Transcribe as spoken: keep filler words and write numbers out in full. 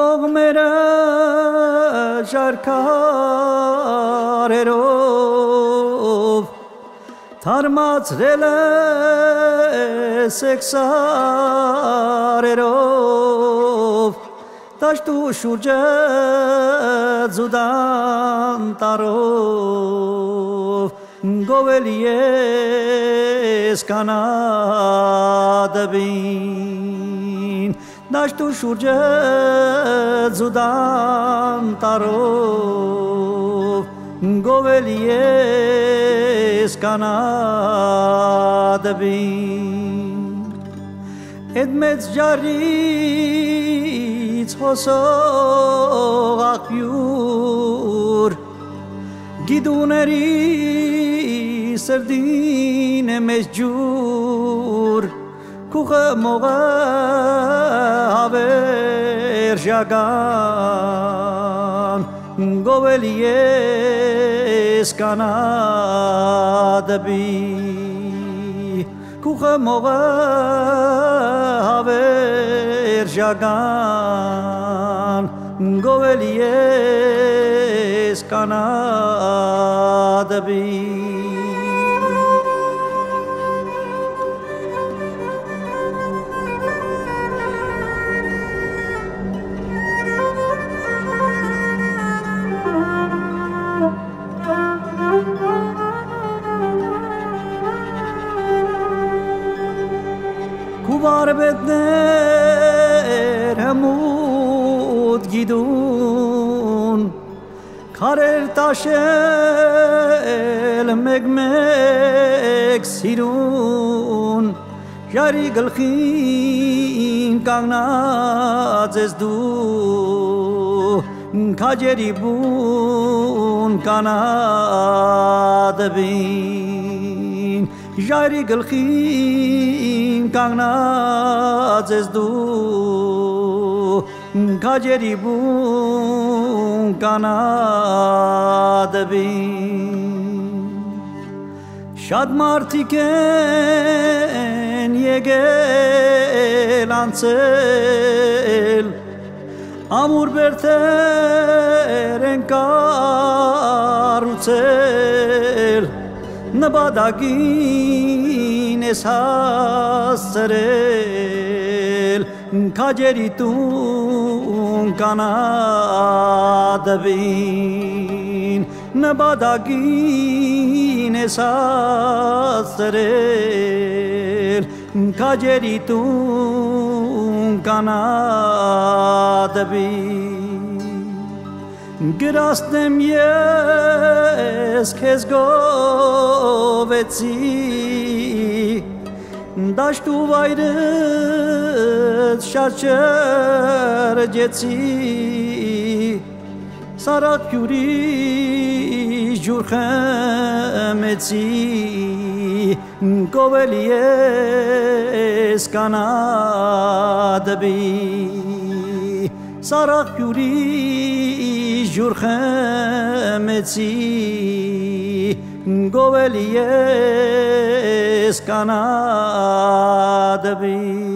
կողմերը շարքարերով թարմացրել ես էքսարերով տաշտու շուրջը ձուդան տարով գովել ես կանադվին դաշտու շուրջը ձուդան տարով գովել ես կանադվին Էդ մեծ ջարից հոսող աղբյուր գիդուների սրդին է մեծ ջուր Քուխը մողը հավերժական գովել ես կանադվի Քուխը մողը հավերժական գովել ես կանադվի Բարբետներ հմուտ գիդուն Քարեր տաշել մեկ-մեկ սիրուն Ժարի գլխին կանգնած ես դու Քաջերի բուն կանադվին Ժարի գլխին կանգնած ես դու Քաջերի բուն կանադվին Շատ մարդիկ են եկել անցել Ամուր բերդեր են կառուցել Նպատակին ես հասցրել Քաջերի տուն կանադվին Նպատակին ես հասցրել Քաջերի տուն կանադվին Գրաստեմ ես քեզ գովեցի Դաշտու վայրդ շատ շրջեցի Սարատկյուրի ջուր խմեցի Գովել ես կանադվի Սարատկյուրի ջուր խմեցի Գովել ես կանադվի